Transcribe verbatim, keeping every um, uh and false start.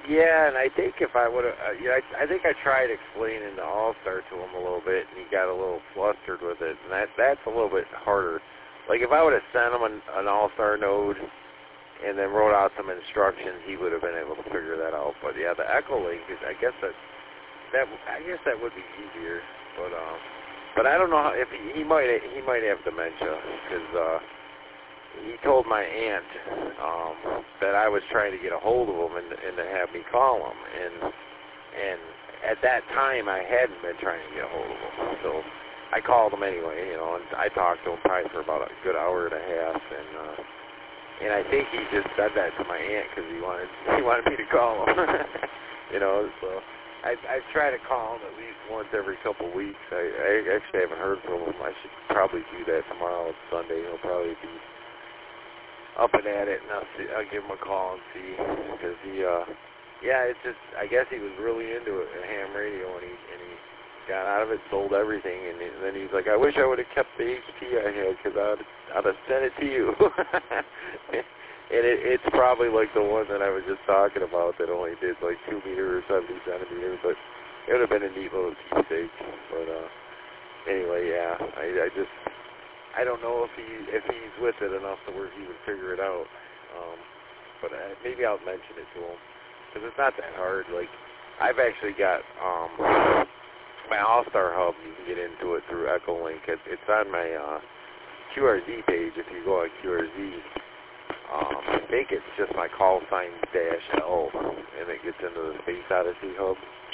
Yeah, and I think if I would have, uh, yeah, I, I think I tried explaining the All-Star to him a little bit, and he got a little flustered with it, and that that's a little bit harder. Like if I would have sent him an, an All-Star node and then wrote out some instructions, he would have been able to figure that out. But yeah, the Echolink is, I guess that that I guess that would be easier. But um, but I don't know how, if he, he might he might have dementia because. Uh, He told my aunt um, that I was trying to get a hold of him and, and to have me call him, and and at that time I hadn't been trying to get a hold of him, so I called him anyway, you know, and I talked to him probably for about a good hour and a half, and uh, and I think he just said that to my aunt because he wanted he wanted me to call him, you know, so I I try to call him at least once every couple of weeks. I, I actually haven't heard from him. I should probably do that tomorrow. It's Sunday. He'll probably be up and at it, and I'll, see, I'll give him a call and see, because he, uh, yeah, it's just, I guess he was really into it, a ham radio, and he, and he got out of it, sold everything, and, he, and then he's like, I wish I would have kept the H T I had, because I'd, I'd have sent it to you. And it, it's probably like the one that I was just talking about that only did like two meters or seventy centimeters, but it would have been a neat little keepsake. But uh, anyway, yeah, I, I just, I don't know if he if he's with it enough to where he would figure it out. Um, but uh, maybe I'll mention it to him because it's not that hard. Like I've actually got um, my All-Star Hub. You can get into it through Echolink. It, it's on my uh, Q R Z page. If you go on Q R Z, um, I think it's just my call sign dash L, and it gets into the Space Odyssey Hub.